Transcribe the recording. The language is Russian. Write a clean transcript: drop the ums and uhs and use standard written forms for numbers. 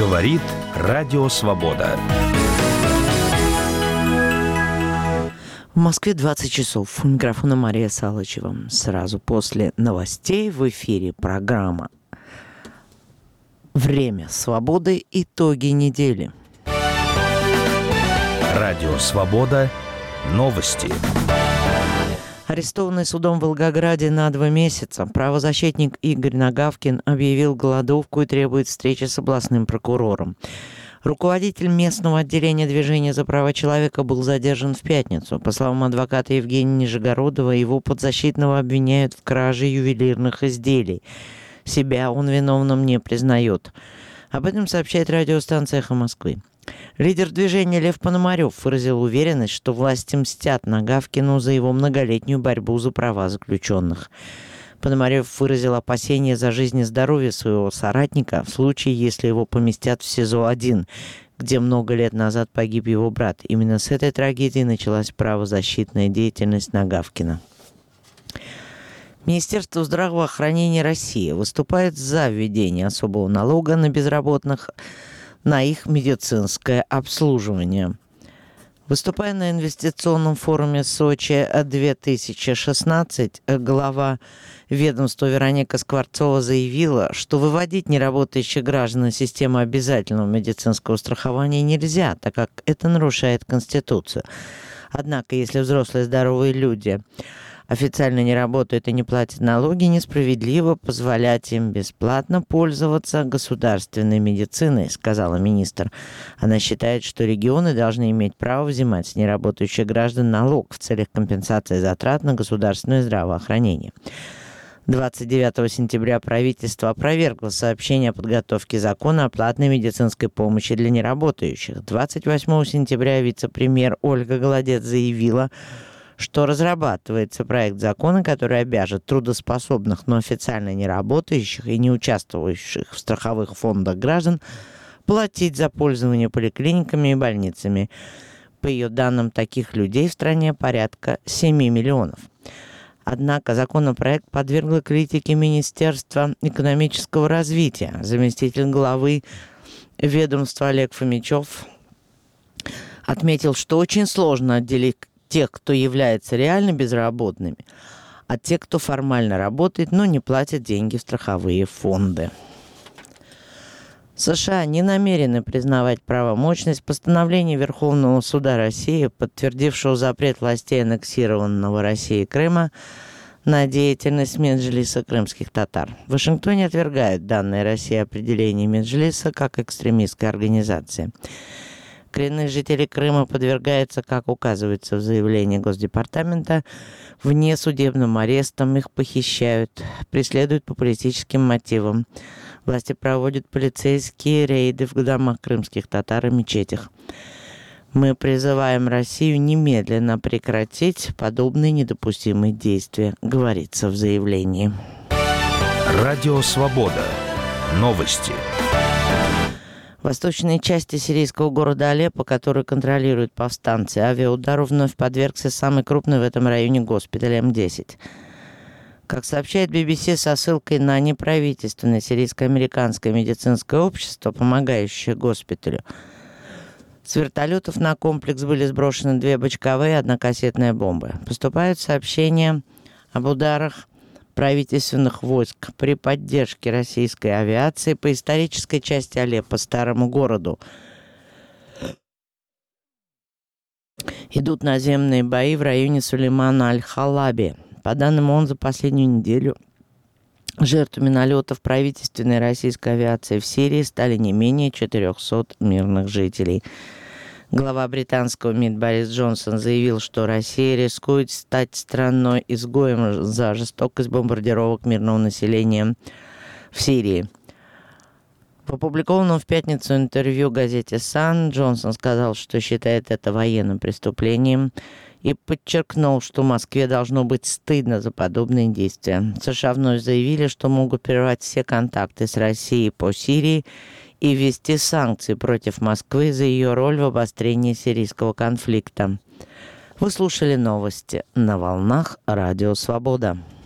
Говорит Радио Свобода. В Москве 20 часов. У микрофона Мария Салычева. Сразу после новостей в эфире программа «Время свободы. Итоги недели». Радио Свобода. Новости. Арестованный судом в Волгограде на 2 месяца, правозащитник Игорь Нагавкин объявил голодовку и требует встречи с областным прокурором. Руководитель местного отделения движения за права человека был задержан в пятницу. По словам адвоката Евгения Нижегородова, его подзащитного обвиняют в краже ювелирных изделий. Себя он виновным не признает. Об этом сообщает радиостанция «Эхо Москвы». Лидер движения Лев Пономарев выразил уверенность, что власти мстят Нагавкину за его многолетнюю борьбу за права заключенных. Пономарев выразил опасения за жизнь и здоровье своего соратника в случае, если его поместят в СИЗО-1, где много лет назад погиб его брат. Именно с этой трагедии началась правозащитная деятельность Нагавкина. Министерство здравоохранения России выступает за введение особого налога на безработных на их медицинское обслуживание. Выступая на инвестиционном форуме Сочи-2016, глава ведомства Вероника Скворцова заявила, что выводить неработающих граждан из системы обязательного медицинского страхования нельзя, так как это нарушает Конституцию. Однако, если взрослые здоровые люди официально не работают и не платят налоги, несправедливо позволять им бесплатно пользоваться государственной медициной, сказала министр. Она считает, что регионы должны иметь право взимать с неработающих граждан налог в целях компенсации затрат на государственное здравоохранение. 29 сентября правительство опровергло сообщение о подготовке закона о платной медицинской помощи для неработающих. 28 сентября вице-премьер Ольга Голодец заявила, что разрабатывается проект закона, который обяжет трудоспособных, но официально не работающих и не участвующих в страховых фондах граждан платить за пользование поликлиниками и больницами. По ее данным, таких людей в стране порядка 7 миллионов. Однако законопроект подвергло критике Министерства экономического развития. Заместитель главы ведомства Олег Фомичев отметил, что очень сложно отделить тех, кто является реально безработными, от тех, кто формально работает, но не платит деньги в страховые фонды. США не намерены признавать правомочность постановления Верховного суда России, подтвердившего запрет властей аннексированного Россией Крыма на деятельность Меджлиса крымских татар. В Вашингтоне отвергают данное России определение Меджлиса как экстремистской организации. Коренные жители Крыма подвергаются, как указывается в заявлении Госдепартамента, внесудебным арестам, их похищают, преследуют по политическим мотивам. Власти проводят полицейские рейды в домах крымских татар и мечетях. Мы призываем Россию немедленно прекратить подобные недопустимые действия, говорится в заявлении. Радио Свобода. Новости. В восточной части сирийского города Алеппо, который контролируют повстанцы, авиаудару вновь подвергся самый крупный в этом районе госпиталь М-10. Как сообщает BBC со ссылкой на неправительственное сирийско-американское медицинское общество, помогающее госпиталю, с вертолетов на комплекс были сброшены 2 бочковые и 1 кассетная бомбы. Поступают сообщения об ударах правительственных войск при поддержке российской авиации по исторической части Алеппо, старому городу. Идут наземные бои в районе Сулеймана Аль-Халаби. По данным ООН, за последнюю неделю жертвами налетов правительственной российской авиации в Сирии стали не менее 400 мирных жителей. Глава британского МИД Борис Джонсон заявил, что Россия рискует стать страной-изгоем за жестокость бомбардировок мирного населения в Сирии. В опубликованном в пятницу интервью газете «Сан» Джонсон сказал, что считает это военным преступлением и подчеркнул, что Москве должно быть стыдно за подобные действия. США вновь заявили, что могут прервать все контакты с Россией по Сирии и ввести санкции против Москвы за ее роль в обострении сирийского конфликта. Вы слушали новости на волнах Радио Свобода.